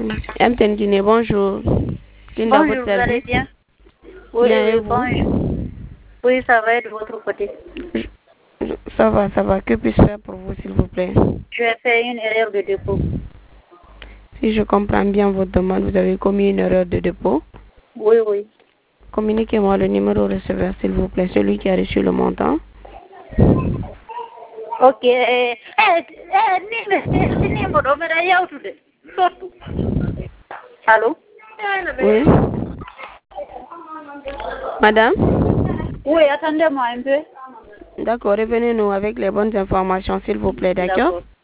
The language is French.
MTN Guinée, bonjour. Linda, Bonjour, vous allez bien? Oui, Bien, et oui, vous? bonjour. Oui, ça va de votre côté. Ça va, ça va. Que puis-je faire pour vous, s'il vous plaît? Je vais faire une erreur de dépôt. Si je comprends bien votre demande, vous avez commis une erreur de dépôt. Oui, oui. Communiquez-moi le numéro receveur, s'il vous plaît, celui qui a reçu le montant. Ok. Allô? Oui. Madame? Oui, attendez-moi un peu. D'accord, revenez-nous avec les bonnes informations, s'il vous plaît, d'accord? D'accord.